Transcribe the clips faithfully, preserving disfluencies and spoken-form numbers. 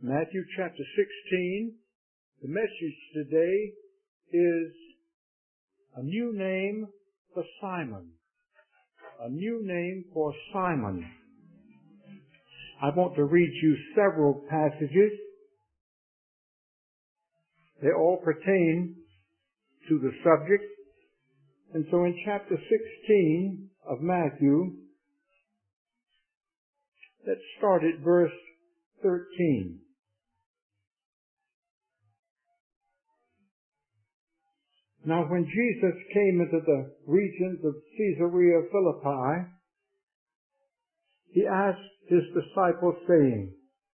Matthew chapter sixteen. The message today is a new name for Simon. A new name for Simon. I want to read you several passages. They all pertain to the subject. And so in chapter sixteen of Matthew, let's start at verse thirteen. Now when Jesus came into the regions of Caesarea Philippi, he asked his disciples, saying,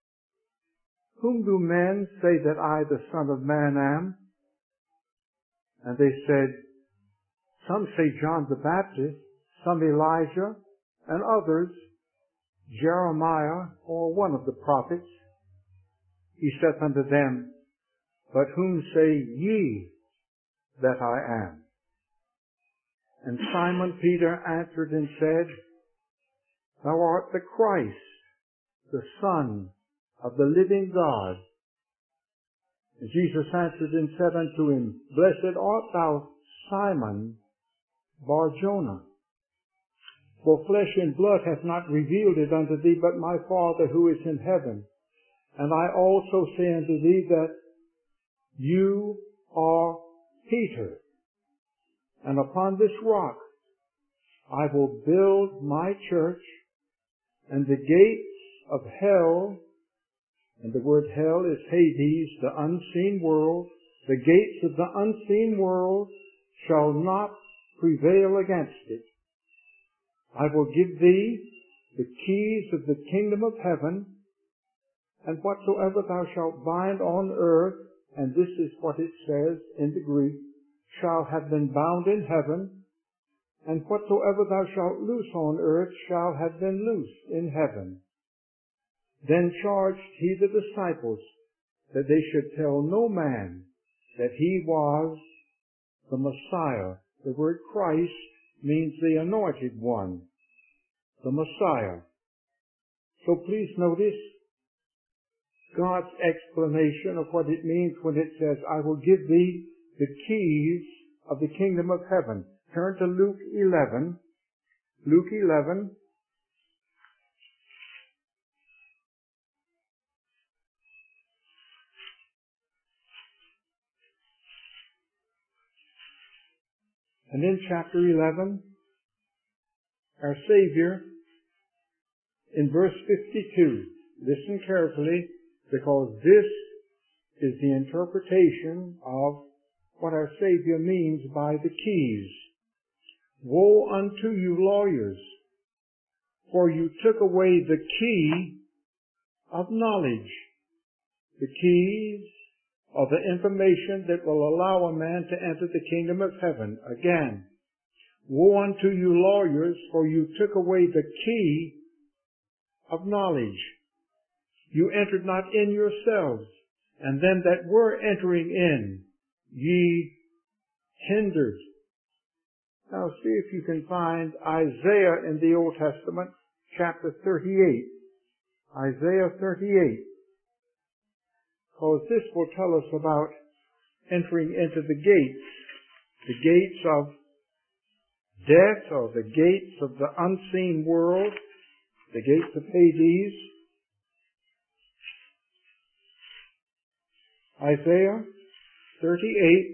Whom do men say that I, the Son of Man, am? And they said, Some say John the Baptist, some Elijah, and others Jeremiah or one of the prophets. He saith unto them, But whom say ye that I am? And Simon Peter answered and said, Thou art the Christ, the Son of the living God. And Jesus answered and said unto him, Blessed art thou, Simon Bar-Jonah, for flesh and blood hath not revealed it unto thee, but my Father who is in heaven. And I also say unto thee that you are Peter, and upon this rock I will build my church, and the gates of hell, and the word hell is Hades, the unseen world, the gates of the unseen world shall not prevail against it. I will give thee the keys of the kingdom of heaven, and whatsoever thou shalt bind on earth, and this is what it says in the Greek, shall have been bound in heaven, and whatsoever thou shalt loose on earth shall have been loosed in heaven. Then charged he the disciples that they should tell no man that he was the Messiah. The word Christ means the anointed one, the Messiah. So please notice God's explanation of what it means when it says, I will give thee the keys of the kingdom of heaven. Turn to Luke eleven. Luke eleven. And in chapter eleven, our Savior, in verse fifty-two, listen carefully, because this is the interpretation of what our Savior means by the keys. Woe unto you lawyers, for you took away the key of knowledge, the keys of the information that will allow a man to enter the kingdom of heaven. Again, woe unto you lawyers, for you took away the key of knowledge. You entered not in yourselves, and them that were entering in, ye hindered. Now see if you can find Isaiah in the Old Testament, chapter thirty-eight. Isaiah thirty-eight. Because this will tell us about entering into the gates, the gates of death, or the gates of the unseen world, the gates of Hades. Isaiah thirty-eight.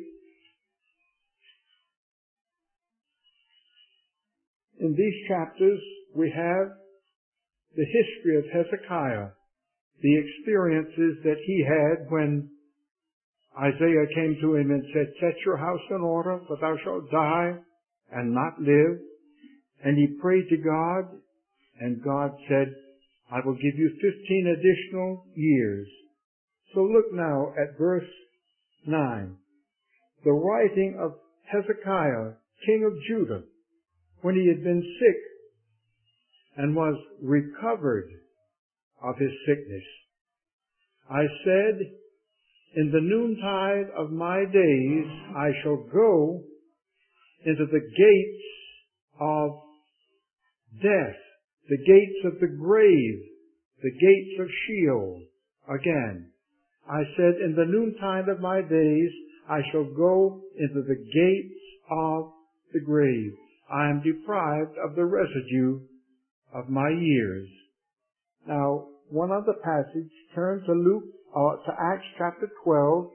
In these chapters, we have the history of Hezekiah, the experiences that he had when Isaiah came to him and said, Set your house in order, for thou shalt die and not live. And he prayed to God, and God said, I will give you fifteen additional years. So look now at verse nine. The writing of Hezekiah, king of Judah, when he had been sick and was recovered of his sickness. I said, In the noontide of my days I shall go into the gates of death, the gates of the grave, the gates of Sheol. Again, I said, in the noontide of my days, I shall go into the gates of the grave. I am deprived of the residue of my years. Now, one other passage, turn to Luke, uh, to Acts chapter twelve.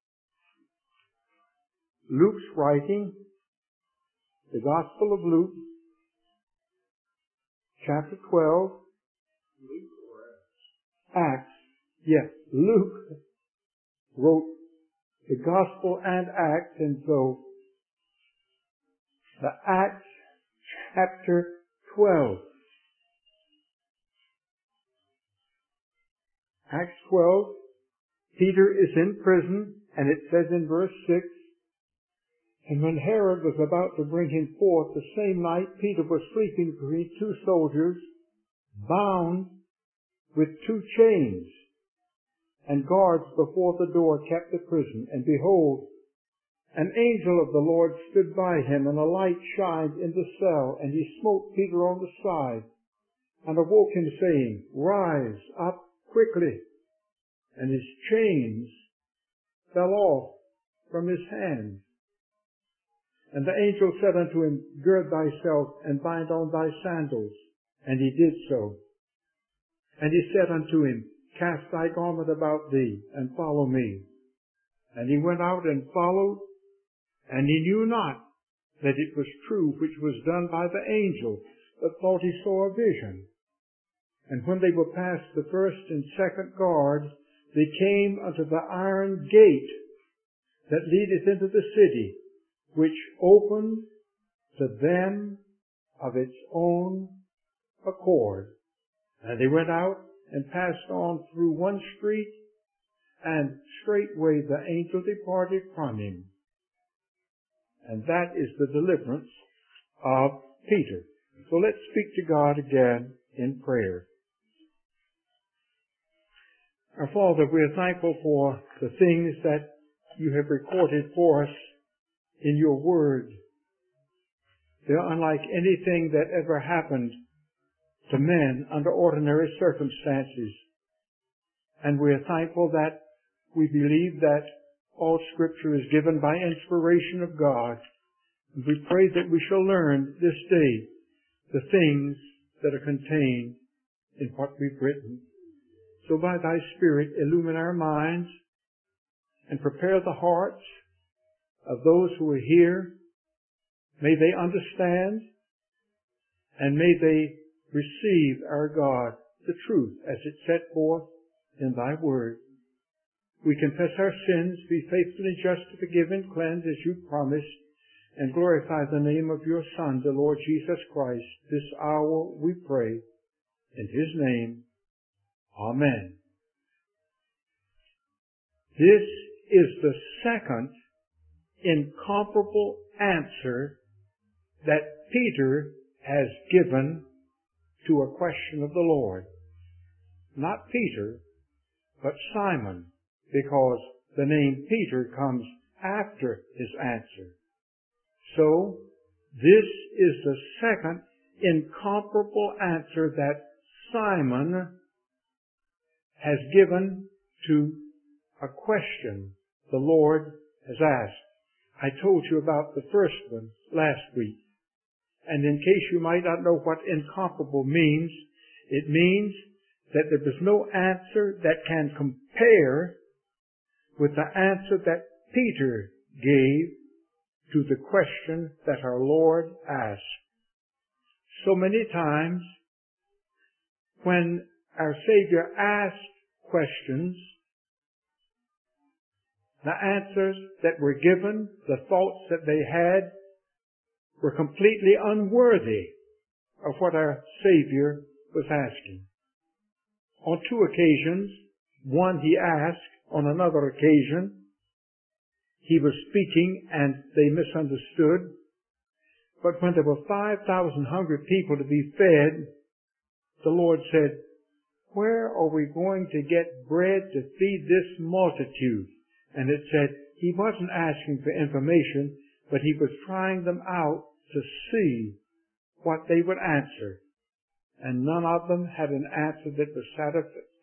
Luke's writing, the Gospel of Luke, chapter twelve. Acts. Yes, Luke wrote the Gospel and Acts, and so the Acts chapter twelve. Acts twelve, Peter is in prison, and it says in verse six, and when Herod was about to bring him forth the same night, Peter was sleeping between two soldiers, bound with two chains, and guards before the door kept the prison. And behold, an angel of the Lord stood by him, and a light shined in the cell, and he smote Peter on the side, and awoke him, saying, Rise up quickly. And his chains fell off from his hands. And the angel said unto him, Gird thyself, and bind on thy sandals. And he did so. And he said unto him, Cast thy garment about thee, and follow me. And he went out and followed, and he knew not that it was true which was done by the angel, but thought he saw a vision. And when they were past the first and second guards, they came unto the iron gate that leadeth into the city, which opened to them of its own accord. And they went out and passed on through one street, and straightway the angel departed from him. And that is the deliverance of Peter. So let's speak to God again in prayer. Our Father, we are thankful for the things that you have recorded for us in your word. They are unlike anything that ever happened to men under ordinary circumstances. And we are thankful that we believe that all Scripture is given by inspiration of God. And we pray that we shall learn this day the things that are contained in what we've written. So by thy Spirit, illumine our minds and prepare the hearts of those who are here. May they understand, and may they receive, our God, the truth as it's set forth in thy word. We confess our sins, be faithful and just to forgive and cleanse as you promised, and glorify the name of your Son, the Lord Jesus Christ. This hour we pray in his name. Amen. This is the second incomparable answer that Peter has given to a question of the Lord. Not Peter, but Simon, because the name Peter comes after his answer. So, this is the second incomparable answer that Simon has given to a question the Lord has asked. I told you about the first one last week. And in case you might not know what incomparable means, it means that there is no answer that can compare with the answer that Peter gave to the question that our Lord asked. So many times when our Savior asked questions, the answers that were given, the thoughts that they had, were completely unworthy of what our Savior was asking. On two occasions, one he asked, on another occasion, he was speaking and they misunderstood. But when there were five thousand hungry people to be fed, the Lord said, where are we going to get bread to feed this multitude? And it said he wasn't asking for information, but he was trying them out to see what they would answer. And none of them had an answer that was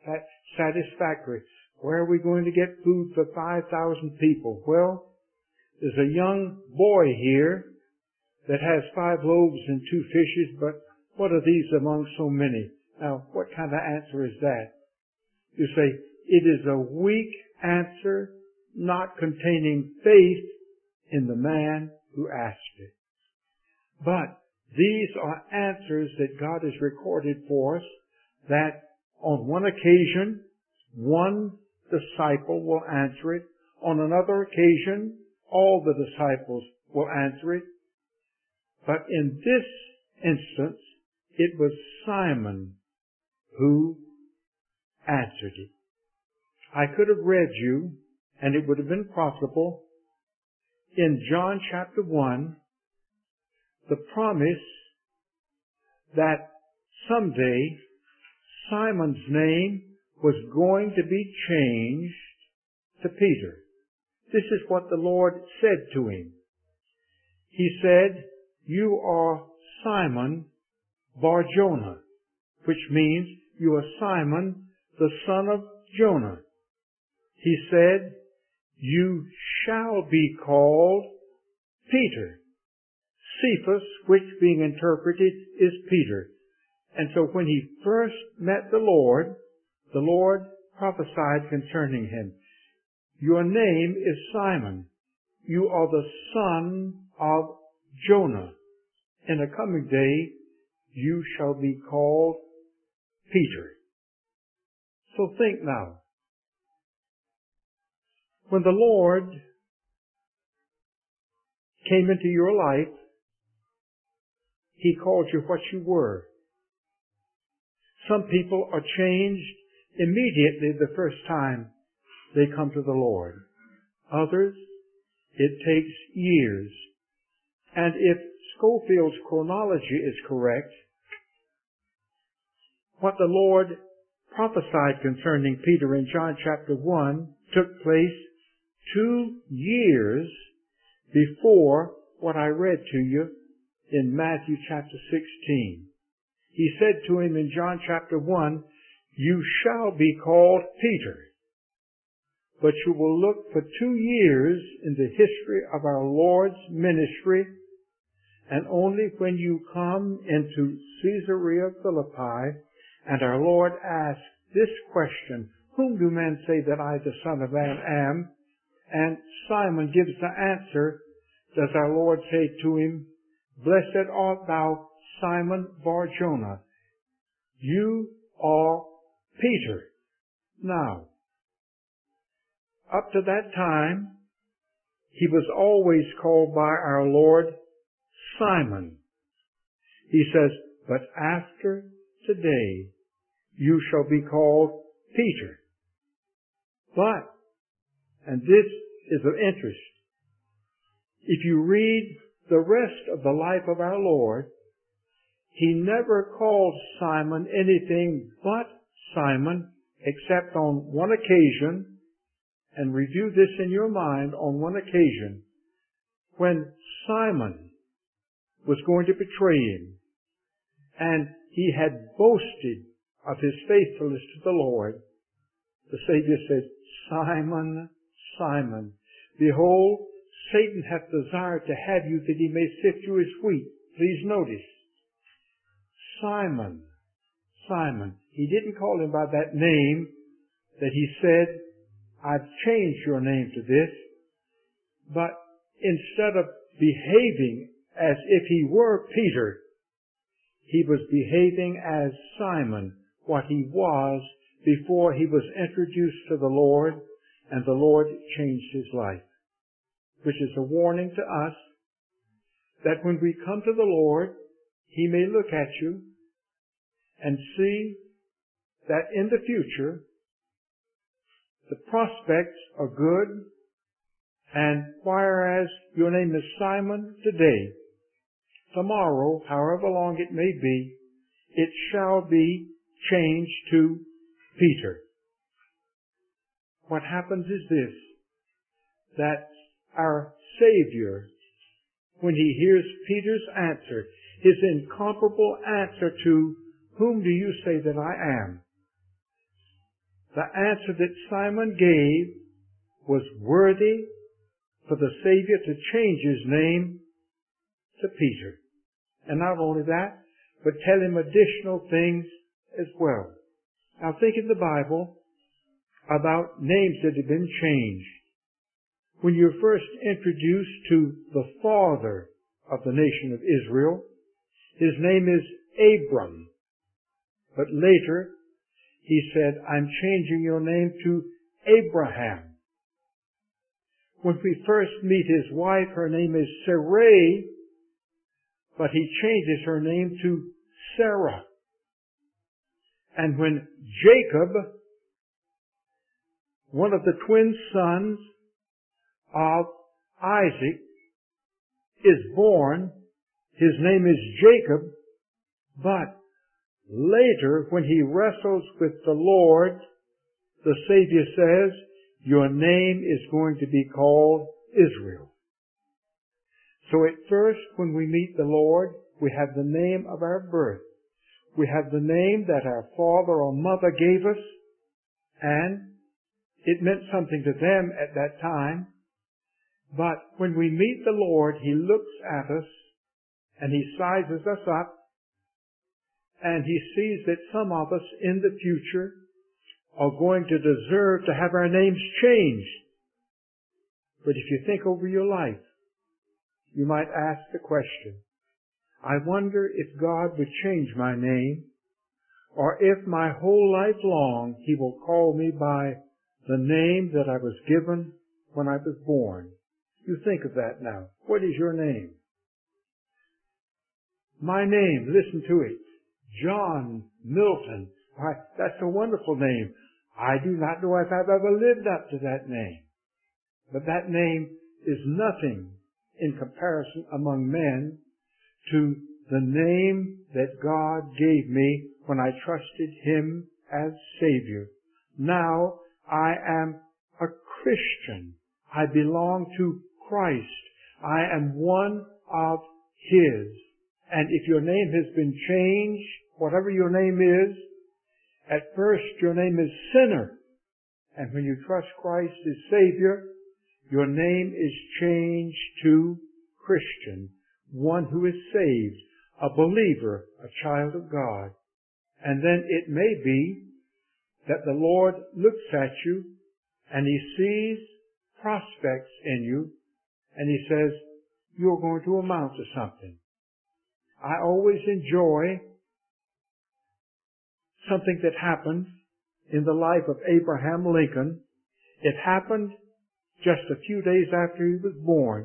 that satisfactory. Where are we going to get food for five thousand people? Well, there's a young boy here that has five loaves and two fishes, but what are these among so many? Now, what kind of answer is that? You say, it is a weak answer, not containing faith in the man who asked it. But these are answers that God has recorded for us, that on one occasion, one disciple will answer it. On another occasion, all the disciples will answer it. But in this instance, it was Simon who answered it. I could have read you, and it would have been possible, in John chapter one, the promise that someday Simon's name was going to be changed to Peter. This is what the Lord said to him. He said, you are Simon Bar-Jonah, which means you are Simon, the son of Jonah. He said, you shall be called Peter. Cephas, which being interpreted is Peter. And so when he first met the Lord, the Lord prophesied concerning him. Your name is Simon. You are the son of Jonah. In a coming day, you shall be called Peter. So think now. When the Lord came into your life, He called you what you were. Some people are changed immediately the first time they come to the Lord. Others, it takes years. And if Scofield's chronology is correct, what the Lord prophesied concerning Peter in John chapter one took place two years before what I read to you in Matthew chapter sixteen. He said to him in John chapter one, you shall be called Peter, but you will look for two years in the history of our Lord's ministry, and only when you come into Caesarea Philippi and our Lord asks this question, whom do men say that I, the Son of Man, am? And Simon gives the answer, does our Lord say to him, blessed art thou, Simon Bar-Jonah. You are Peter. Now, up to that time, he was always called by our Lord Simon. He says, but after today, you shall be called Peter. But, and this is of interest, if you read the rest of the life of our Lord, He never called Simon anything but Simon, except on one occasion, and review this in your mind, on one occasion, when Simon was going to betray him, and he had boasted of his faithfulness to the Lord. The Savior said, Simon, Simon, behold, Satan hath desired to have you that he may sift you as wheat. Please notice, Simon, Simon. He didn't call him by that name that he said, I've changed your name to this. But instead of behaving as if he were Peter, he was behaving as Simon, what he was before he was introduced to the Lord and the Lord changed his life. Which is a warning to us that when we come to the Lord, He may look at you and see that in the future, the prospects are good, and whereas your name is Simon today, tomorrow, however long it may be, it shall be changed to Peter. What happens is this, that our Savior, when He hears Peter's answer, his incomparable answer to, whom do you say that I am? the answer that Simon gave was worthy for the Savior to change his name to Peter. And not only that, but tell him additional things as well. Now think in the Bible about names that have been changed. When you're first introduced to the father of the nation of Israel, his name is Abram. But later, he said, I'm changing your name to Abraham. When we first meet his wife, her name is Sarai, but he changes her name to Sarah. And when Jacob, one of the twin sons of Isaac, is born, his name is Jacob, but later when he wrestles with the Lord, the Savior says, your name is going to be called Israel. So at first, when we meet the Lord, we have the name of our birth. We have the name that our father or mother gave us, and it meant something to them at that time. But when we meet the Lord, He looks at us, and He sizes us up, and He sees that some of us in the future are going to deserve to have our names changed. But if you think over your life, you might ask the question, I wonder if God would change my name, or if my whole life long He will call me by the name that I was given when I was born. You think of that now. What is your name? My name, listen to it, John Milton. Why, that's a wonderful name. I do not know if I've ever lived up to that name. But that name is nothing in comparison among men to the name that God gave me when I trusted Him as Savior. Now I am a Christian. I belong to Christ. I am one of His. And if your name has been changed, whatever your name is, at first your name is sinner. And when you trust Christ as Savior, your name is changed to Christian, one who is saved, a believer, a child of God. And then it may be that the Lord looks at you and He sees prospects in you and He says, you're going to amount to something. I always enjoy something that happened in the life of Abraham Lincoln. It happened just a few days after he was born.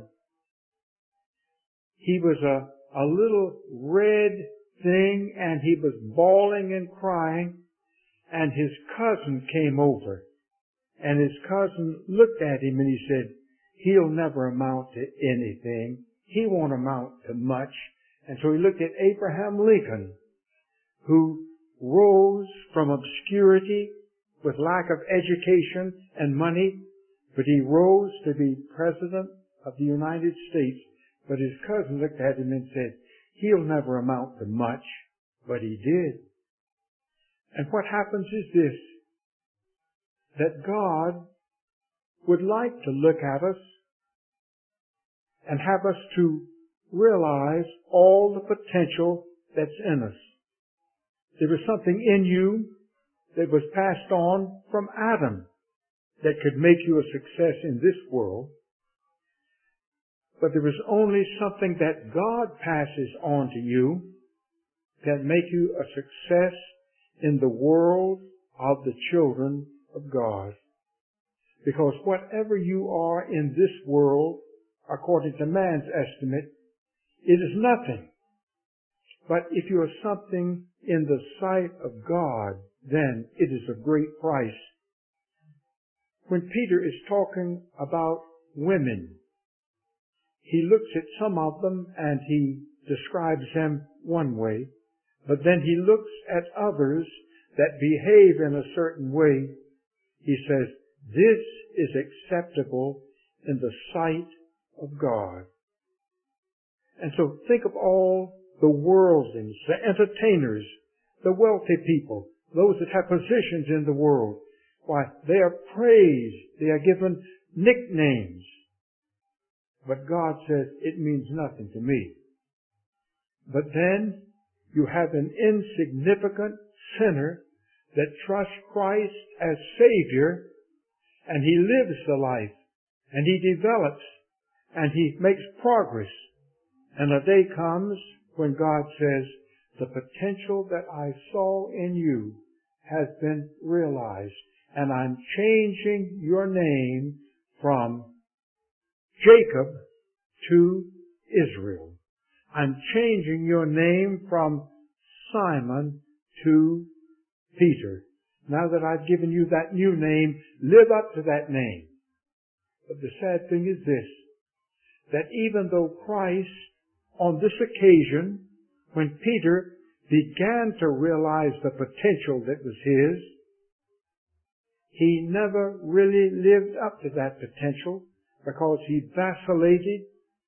He was a, a little red thing and he was bawling and crying, and his cousin came over. And his cousin looked at him and he said, he'll never amount to anything. He won't amount to much. And so he looked at Abraham Lincoln, who rose from obscurity with lack of education and money, but he rose to be President of the United States. But his cousin looked at him and said, he'll never amount to much, but he did. And what happens is this, that God would like to look at us and have us to realize all the potential that's in us. There was something in you that was passed on from Adam that could make you a success in this world. But there was only something that God passes on to you that make you a success in the world of the children of God. Because whatever you are in this world, according to man's estimate, it is nothing. But if you are something in the sight of God, then it is of great price. When Peter is talking about women, he looks at some of them and he describes them one way, but then he looks at others that behave in a certain way. He says, this is acceptable in the sight of God. And so think of all the worldlings, the entertainers, the wealthy people, those that have positions in the world. Why, they are praised. They are given nicknames. But God says, it means nothing to me. But then you have an insignificant sinner that trusts Christ as Savior, and he lives the life, and he develops, and he makes progress. And a day comes when God says, the potential that I saw in you has been realized, and I'm changing your name from Jacob to Israel. I'm changing your name from Simon to Peter. Now that I've given you that new name, live up to that name. But the sad thing is this, that even though Christ, on this occasion, when Peter began to realize the potential that was his, he never really lived up to that potential because he vacillated,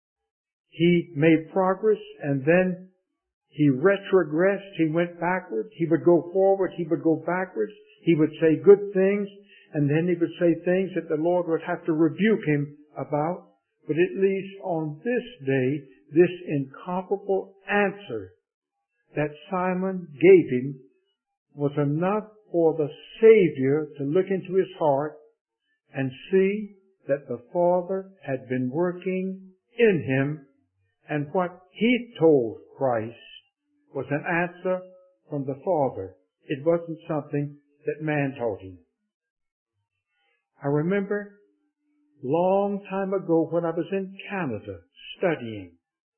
he made progress, and then he retrogressed, he went backwards, he would go forward, he would go backwards, he would say good things, and then he would say things that the Lord would have to rebuke him about. But at least on this day, this incomparable answer that Simon gave him was enough for the Savior to look into his heart and see that the Father had been working in him, and what he told Christ was an answer from the Father. It wasn't something that man taught him. I remember long time ago when I was in Canada studying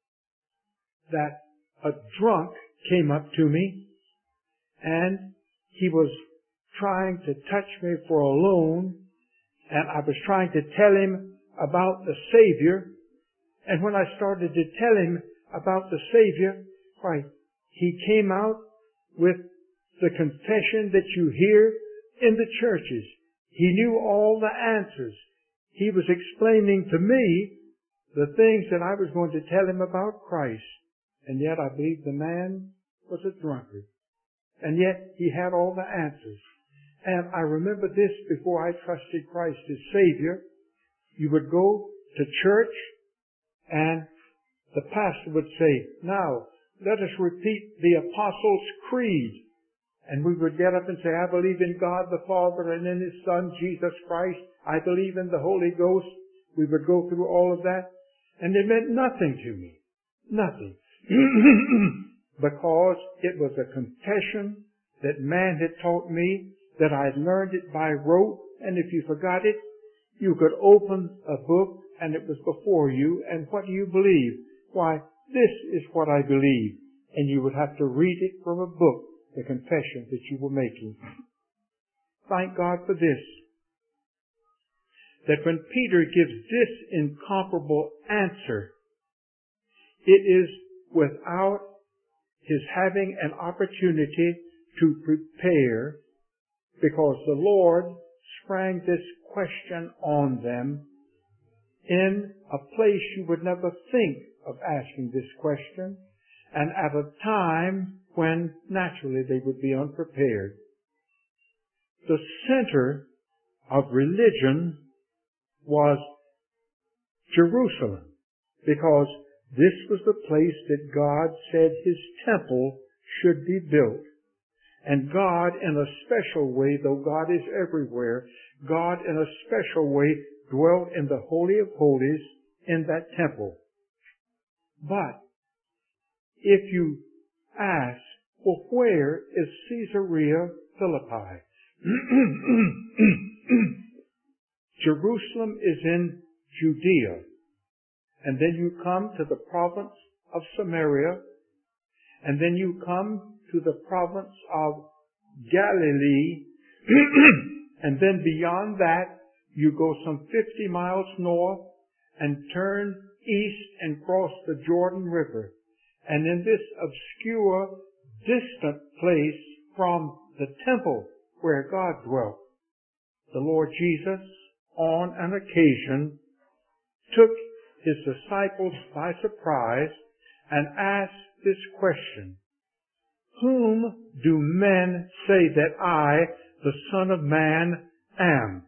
that a drunk came up to me and he was trying to touch me for a loan, and I was trying to tell him about the Savior. And when I started to tell him about the Savior, why, he came out with the confession that you hear in the churches. He knew all the answers. He was explaining to me the things that I was going to tell him about Christ. And yet I believe the man was a drunkard. And yet he had all the answers. And I remember this before I trusted Christ as Savior. You would go to church and the pastor would say, now, let us repeat the Apostles' Creed. And we would get up and say, I believe in God the Father and in His Son, Jesus Christ. I believe in the Holy Ghost. We would go through all of that. And it meant nothing to me. Nothing. Because it was a confession that man had taught me, that I had learned it by rote, and if you forgot it, you could open a book and it was before you, and what do you believe? Why, this is what I believe. And you would have to read it from a book, the confession that you were making. Thank God for this, that when Peter gives this incomparable answer, it is without his having an opportunity to prepare, because the Lord sprang this question on them in a place you would never think of asking this question, and at a time when naturally they would be unprepared. The center of religion was Jerusalem, because this was the place that God said His temple should be built. And God, in a special way, though God is everywhere, God in a special way dwelt in the Holy of Holies in that temple. But if you ask, well, where is Caesarea Philippi? Jerusalem is in Judea. And then you come to the province of Samaria, and then you come to the province of Galilee, and then beyond that, you go some fifty miles north and turn east and cross the Jordan River. And in this obscure, distant place from the temple where God dwelt, the Lord Jesus, on an occasion, took His disciples by surprise and asked this question: whom do men say that I, the Son of Man, am.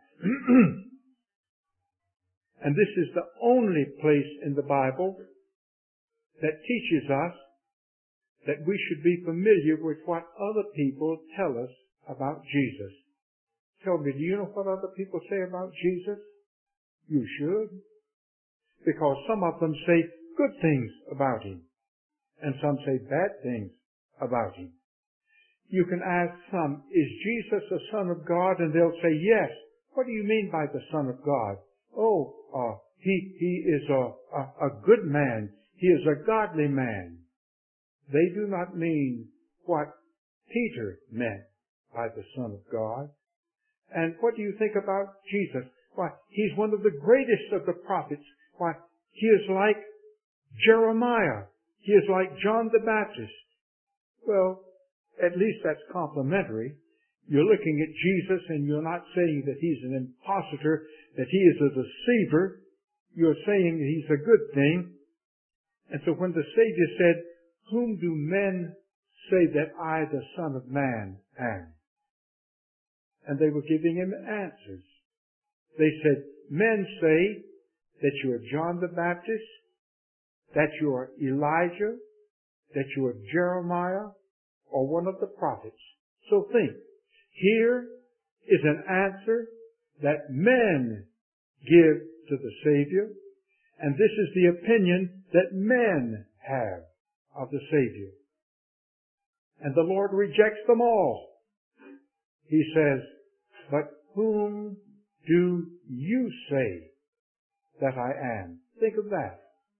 And this is the only place in the Bible that teaches us that we should be familiar with what other people tell us about Jesus. Tell me, do you know what other people say about Jesus? You should. Because some of them say good things about Him, and some say bad things about Him. You can ask some, is Jesus the Son of God? And they'll say, yes. What do you mean by the Son of God? Oh, uh, he, he is a, a, a good man. He is a godly man. They do not mean what Peter meant by the Son of God. And what do you think about Jesus? Why, He's one of the greatest of the prophets. Why, He is like Jeremiah. He is like John the Baptist. Well, at least that's complimentary. You're looking at Jesus and you're not saying that He's an impostor, that He is a deceiver. You're saying that He's a good thing. And so when the Savior said, whom do men say that I, the Son of Man, am? And they were giving Him answers. They said, men say that you are John the Baptist, that you are Elijah, that you are Jeremiah, or one of the prophets. So think, here is an answer that men give to the Savior, and this is the opinion that men have of the Savior. And the Lord rejects them all. He says, but whom do you say that I am? Think of that.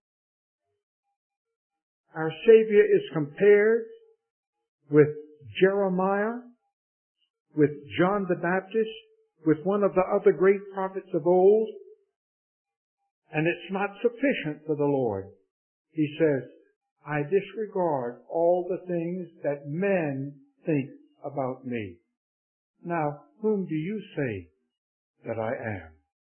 Our Savior is compared with Jeremiah, with John the Baptist, with one of the other great prophets of old. And it's not sufficient for the Lord. He says, I disregard all the things that men think about me. Now, whom do you say that I am?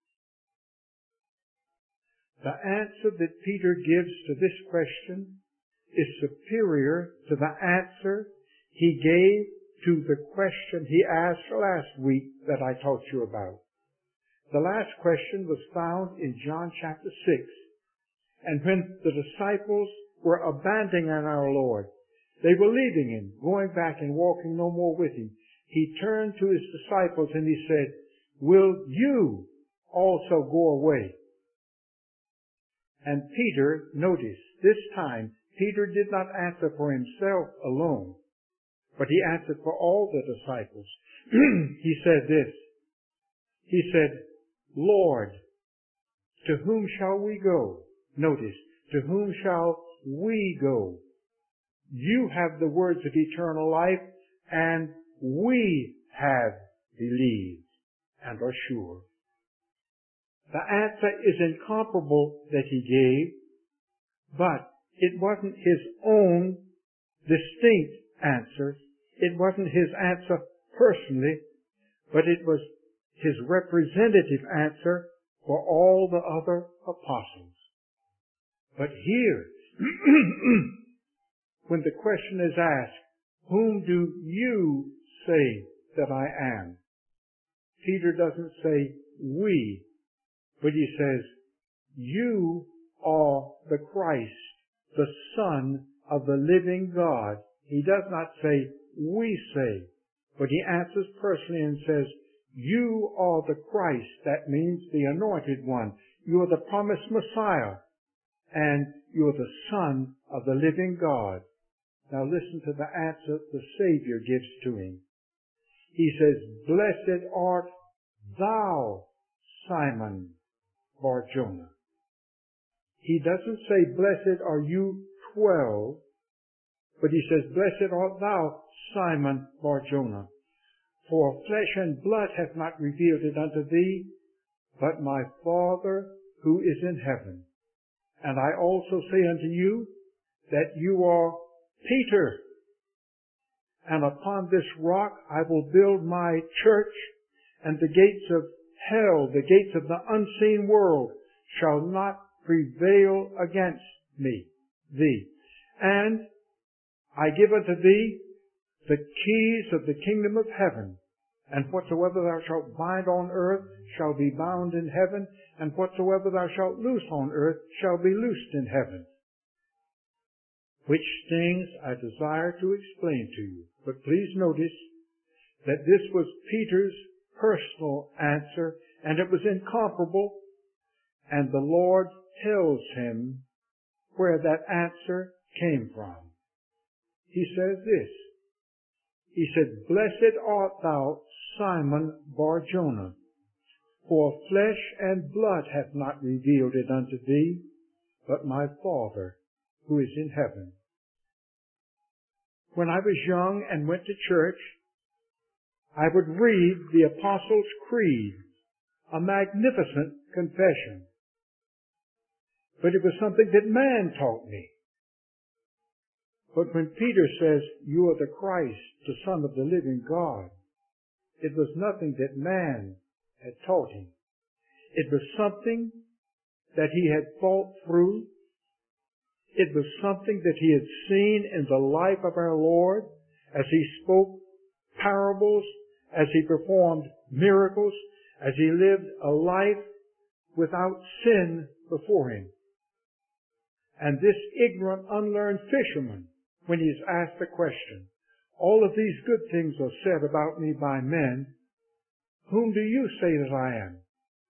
The answer that Peter gives to this question is superior to the answer he gave to the question he asked last week that I taught you about. The last question was found in John chapter six. And when the disciples were abandoning our Lord, they were leaving Him, going back and walking no more with Him. He turned to His disciples and He said, will you also go away? And Peter, notice, this time, Peter did not answer for himself alone, but he answered for all the disciples. He said this, he said, Lord, to whom shall we go? Notice, to whom shall we go? You have the words of eternal life, and we have believed and are sure. The answer is incomparable that he gave, but it wasn't his own distinct answer. It wasn't his answer personally, but it was his representative answer for all the other apostles. But here, when the question is asked, whom do you say that I am? Peter doesn't say we, but he says, you are the Christ, the Son of the living God. He does not say we say, but he answers personally and says, you are the Christ. That means the anointed one. You are the promised Messiah, and you are the Son of the living God. Now listen to the answer the Savior gives to him. He says, blessed art thou, Simon Bar-Jonah. He doesn't say, blessed are you twelve, but he says, blessed art thou, Simon Bar-Jonah. For flesh and blood hath not revealed it unto thee, but my Father who is in heaven. And I also say unto you that you are Peter, and upon this rock I will build my church, and the gates of hell, the gates of the unseen world, shall not prevail against me, thee. And I give unto thee the keys of the kingdom of heaven, And whatsoever thou shalt bind on earth shall be bound in heaven, and whatsoever thou shalt loose on earth shall be loosed in heaven. Which things I desire to explain to you. But please notice that this was Peter's personal answer, and it was incomparable, and the Lord tells him where that answer came from. He says this. He said, Blessed art thou, Simon Bar-Jonah, for flesh and blood hath not revealed it unto thee, but my Father who is in heaven. When I was young and went to church, I would read the Apostles' Creed, a magnificent confession. But it was something that man taught me. But when Peter says, You are the Christ, the Son of the living God, it was nothing that man had taught him. It was something that he had thought through. It was something that he had seen in the life of our Lord as he spoke parables, as he performed miracles, as he lived a life without sin before him. And this ignorant, unlearned fisherman, when he is asked the question, all of these good things are said about me by men, whom do you say that I am?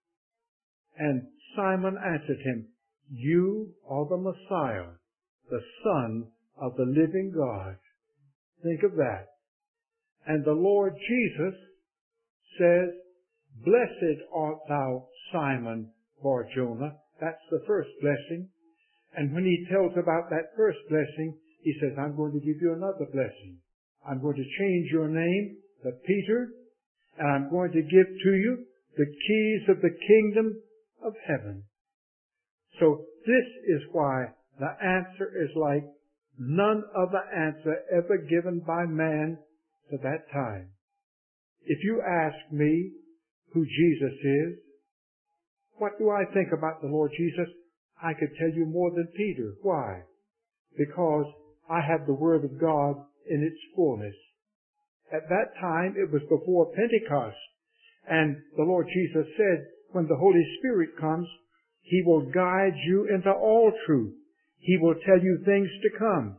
And Simon answered him, You are the Messiah, the Son of the living God. Think of that. And the Lord Jesus says, Blessed art thou, Simon Bar-Jonah. That's the first blessing. And when he tells about that first blessing, he says, I'm going to give you another blessing. I'm going to change your name to Peter, and I'm going to give to you the keys of the kingdom of heaven. So this is why the answer is like none other answer ever given by man to that time. If you ask me who Jesus is, what do I think about the Lord Jesus? I could tell you more than Peter. Why? Because I have the Word of God in its fullness. At that time, it was before Pentecost. And the Lord Jesus said, when the Holy Spirit comes, He will guide you into all truth. He will tell you things to come.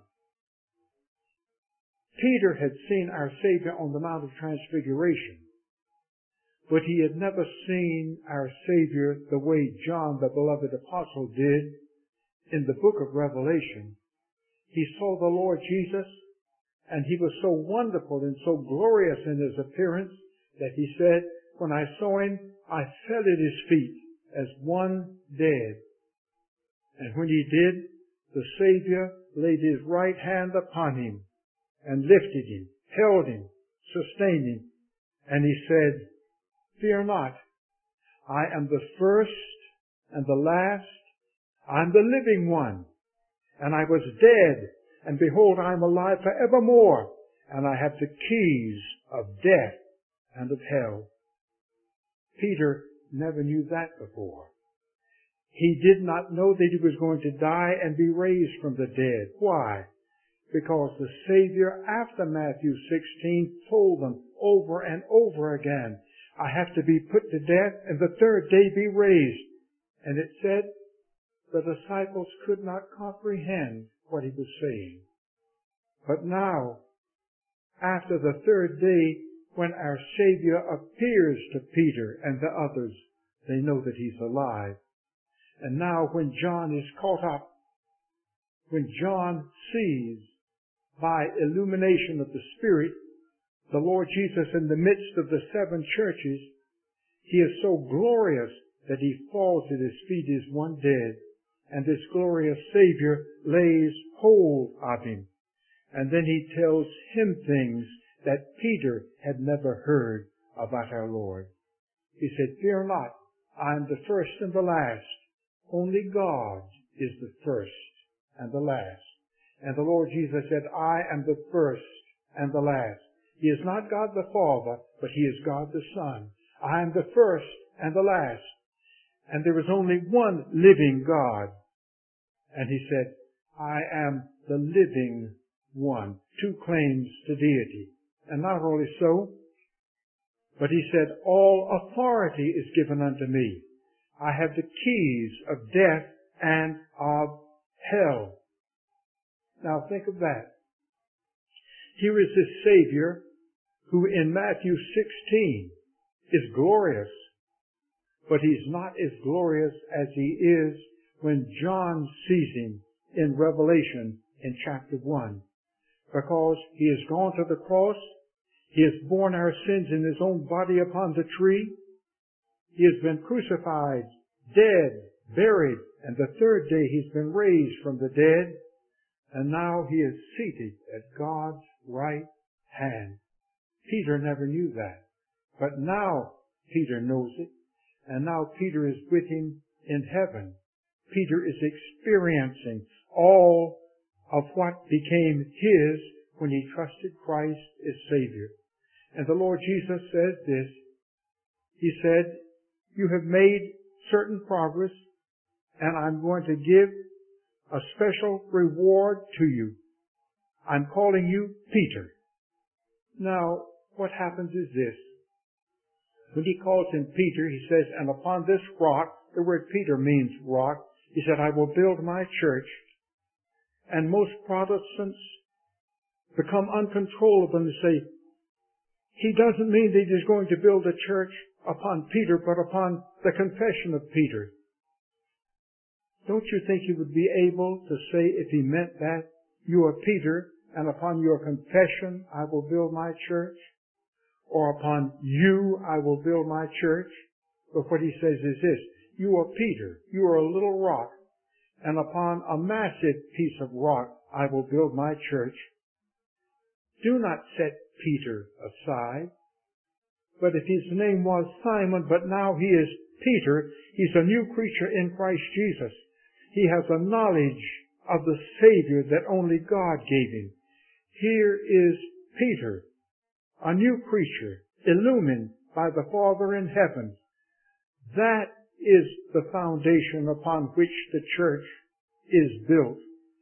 Peter had seen our Savior on the Mount of Transfiguration, but he had never seen our Savior the way John, the beloved apostle, did in the book of Revelation. He saw the Lord Jesus, and He was so wonderful and so glorious in His appearance that he said, when I saw Him, I fell at His feet as one dead. And when he did, the Savior laid His right hand upon him and lifted him, held him, sustained him, and He said, Fear not, I am the first and the last. I am the living one. And I was dead, and behold, I am alive forevermore, and I have the keys of death and of hell. Peter never knew that before. He did not know that he was going to die and be raised from the dead. Why? Because the Savior, after Matthew sixteen, told them over and over again, I have to be put to death and the third day be raised. And it said the disciples could not comprehend what He was saying. But now, after the third day, when our Savior appears to Peter and the others, they know that He's alive. And now when John is caught up, when John sees by illumination of the Spirit the Lord Jesus in the midst of the seven churches, He is so glorious that he falls at His feet as one dead, and this glorious Savior lays hold of him. And then He tells him things that Peter had never heard about our Lord. He said, Fear not, I am the first and the last. Only God is the first and the last. And the Lord Jesus said, I am the first and the last. He is not God the Father, but He is God the Son. I am the first and the last. And there is only one living God. And He said, I am the living one. Two claims to deity. And not only so, But he said, all authority is given unto me. I have the keys of death and of hell. Now think of that. Here is this Savior who in Matthew sixteen is glorious, but he's not as glorious as he is when John sees him in Revelation in chapter one. Because he has gone to the cross, he has borne our sins in his own body upon the tree, he has been crucified, dead, buried, and the third day he's been raised from the dead, and now he is seated at God's right hand. Peter never knew that, but now Peter knows it, and now Peter is with him in heaven. Peter is experiencing all of what became his when he trusted Christ as Savior. And the Lord Jesus says this. He said, you have made certain progress, and I'm going to give a special reward to you. I'm calling you Peter. Now, what happens is this. When he calls him Peter, he says, and upon this rock, the word Peter means rock, he said, I will build my church. And most Protestants become uncontrollable and say, he doesn't mean that he's going to build a church upon Peter, but upon the confession of Peter. Don't you think he would be able to say, if he meant that, you are Peter, and upon your confession I will build my church? Or upon you I will build my church? But what he says is this, you are Peter, you are a little rock, and upon a massive piece of rock I will build my church. Do not set Peter aside. But if his name was Simon, but now he is Peter, he's a new creature in Christ Jesus. He has a knowledge of the Savior that only God gave him. Here is Peter, a new creature, illumined by the Father in heaven. That is the foundation upon which the church is built.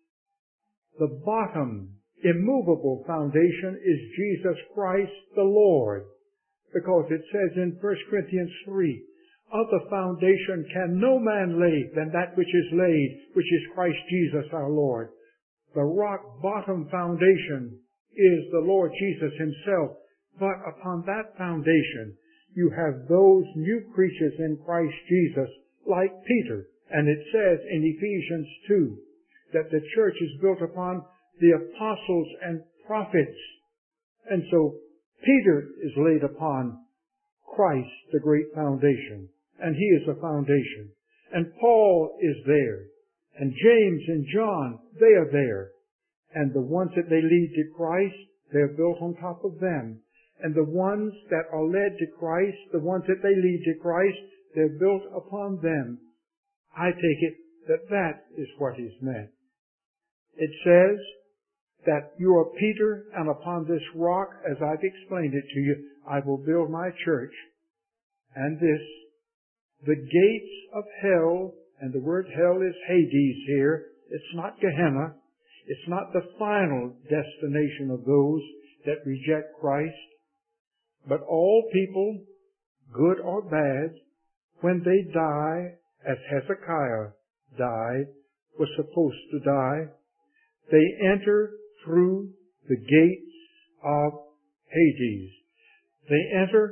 The bottom, immovable foundation is Jesus Christ the Lord. Because it says in First Corinthians three, other foundation can no man lay than that which is laid, which is Christ Jesus our Lord. The rock bottom foundation is the Lord Jesus himself. But upon that foundation, you have those new creatures in Christ Jesus, like Peter. And it says in Ephesians two, that the church is built upon the apostles and prophets. And so, Peter is laid upon Christ, the great foundation, and he is the foundation. And Paul is there, and James and John, they are there. And the ones that they lead to Christ, they're built on top of them. And the ones that are led to Christ, the ones that they lead to Christ, they're built upon them. I take it that that is what is meant. It says that you are Peter, and upon this rock, as I've explained it to you, I will build my church. And this, the gates of hell, and the word hell is Hades here. It's not Gehenna. It's not the final destination of those that reject Christ. But all people, good or bad, when they die, as Hezekiah died, was supposed to die, they enter through the gates of Hades. They enter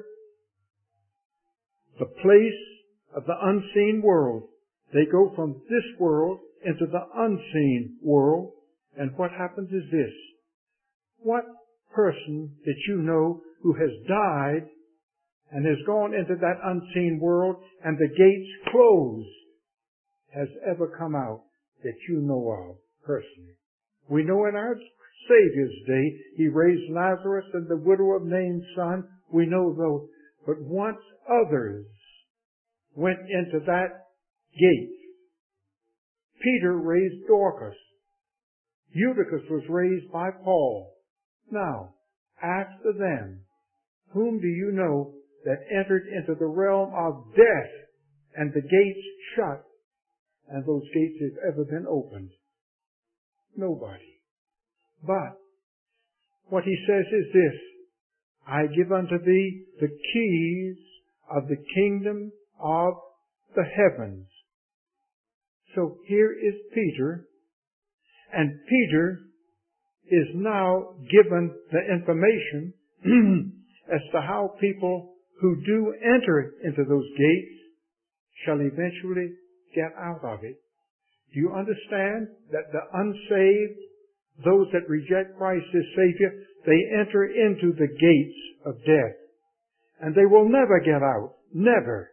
the place of the unseen world. They go from this world into the unseen world. And what happens is this. What person that you know who has died and has gone into that unseen world and the gates closed has ever come out that you know of personally? We know in our Savior's day, he raised Lazarus and the widow of Nain's son. We know those. But once others went into that gate, Peter raised Dorcas. Eutychus was raised by Paul. Now, after them, whom do you know that entered into the realm of death and the gates shut and those gates have ever been opened? Nobody. But what he says is this, I give unto thee the keys of the kingdom of the heavens. So here is Peter, and Peter is now given the information as to how people who do enter into those gates shall eventually get out of it. Do you understand that the unsaved, those that reject Christ as Savior, they enter into the gates of death, and they will never get out. Never.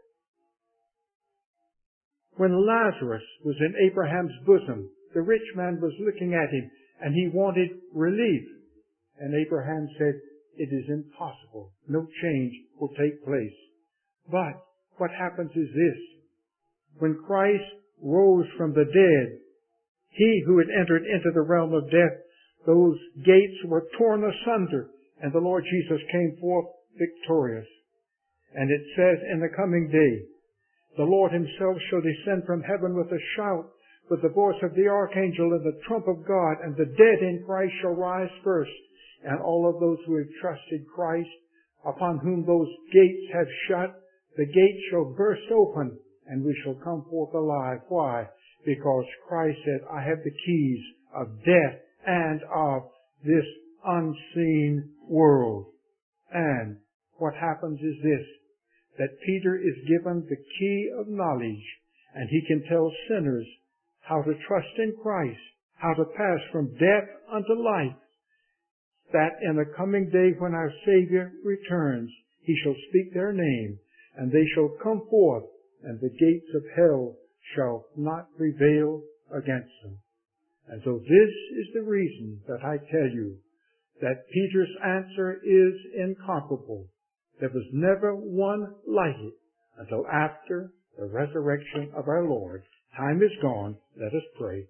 When Lazarus was in Abraham's bosom, the rich man was looking at him, and he wanted relief. And Abraham said, it is impossible. No change will take place. But what happens is this. When Christ rose from the dead, he who had entered into the realm of death, those gates were torn asunder, and the Lord Jesus came forth victorious. And it says in the coming day, the Lord himself shall descend from heaven with a shout, with the voice of the archangel and the trump of God, and the dead in Christ shall rise first, and all of those who have trusted Christ, upon whom those gates have shut, the gates shall burst open, and we shall come forth alive. Why? Because Christ said, I have the keys of death and of this unseen world. And what happens is this, that Peter is given the key of knowledge, and he can tell sinners how to trust in Christ, how to pass from death unto life, that in the coming day when our Savior returns, he shall speak their name, and they shall come forth, and the gates of hell shall not prevail against them. And so this is the reason that I tell you that Peter's answer is incomparable. There was never one like it until after the resurrection of our Lord. Time is gone. Let us pray.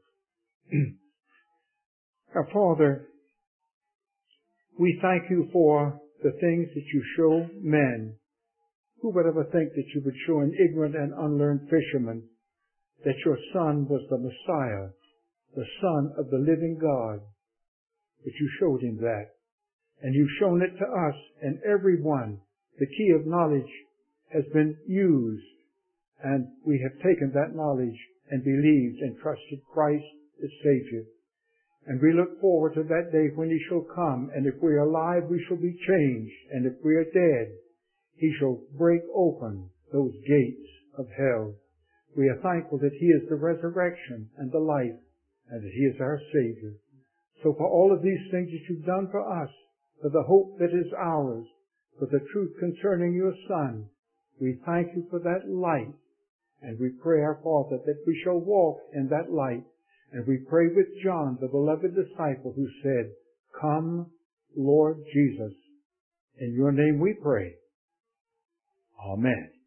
Our Father, we thank you for the things that you show men. Who would ever think that you would show an ignorant and unlearned fisherman that your Son was the Messiah, the Son of the living God? But you showed him that. And you've shown it to us, and everyone. The key of knowledge has been used, and we have taken that knowledge and believed and trusted Christ as Savior. And we look forward to that day when he shall come, and if we are alive, we shall be changed, and if we are dead, he shall break open those gates of hell. We are thankful that he is the resurrection and the life, and that he is our Savior. So for all of these things that you've done for us, for the hope that is ours, for the truth concerning your Son, we thank you for that light. And we pray, our Father, that we shall walk in that light. And we pray with John, the beloved disciple, who said, Come, Lord Jesus. In your name we pray. Amen.